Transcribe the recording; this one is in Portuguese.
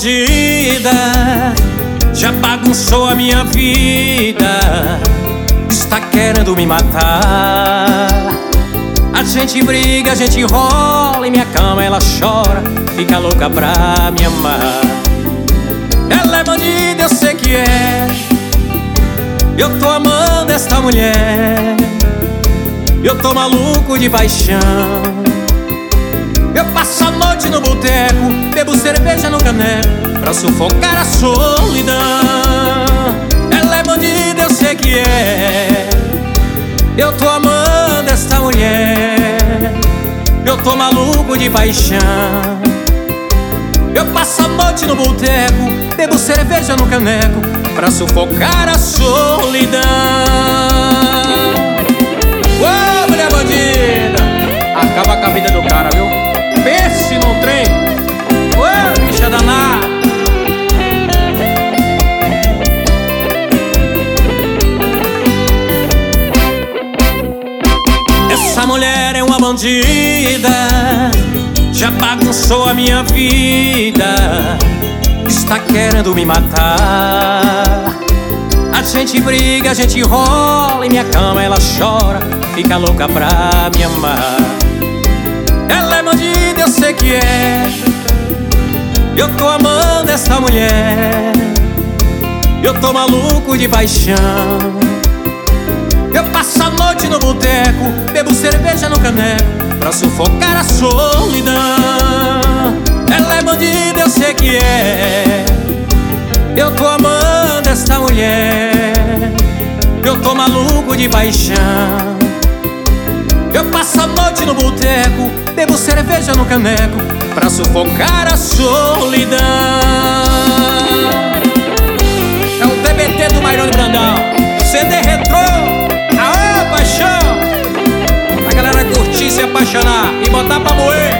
bandida, já bagunçou a minha vida, está querendo me matar. A gente briga, a gente rola, em minha cama ela chora, fica louca pra me amar. Ela é bandida, eu sei que é, eu tô amando esta mulher, eu tô maluco de paixão. Eu passo a noite no boteco, bebo cerveja no caneco, pra sufocar a solidão. Ela é bandida, eu sei que é, eu tô amando esta mulher, eu tô maluco de paixão. Eu passo a noite no boteco, bebo cerveja no caneco, pra sufocar a solidão. Ô, mulher bandida, acaba com a vida do cara, viu? Pense num trem. Ô, bicha danada. Essa mulher é uma bandida, já bagunçou a minha vida, está querendo me matar. A gente briga, a gente rola, em minha cama ela chora, fica louca pra me amar. Ela é bandida, eu sei que é, eu tô amando essa mulher, eu tô maluco de paixão. Eu passo a noite no boteco, bebo cerveja no caneco, pra sufocar a solidão. Ela é bandida, eu sei que é, eu tô amando esta mulher, eu tô maluco de paixão. Eu passo a noite no boteco, bebo cerveja no caneco, pra sufocar a solidão. É o TBT do Mairone Brandão, CD retrô, aô paixão, pra galera curtir, se apaixonar e botar pra moer.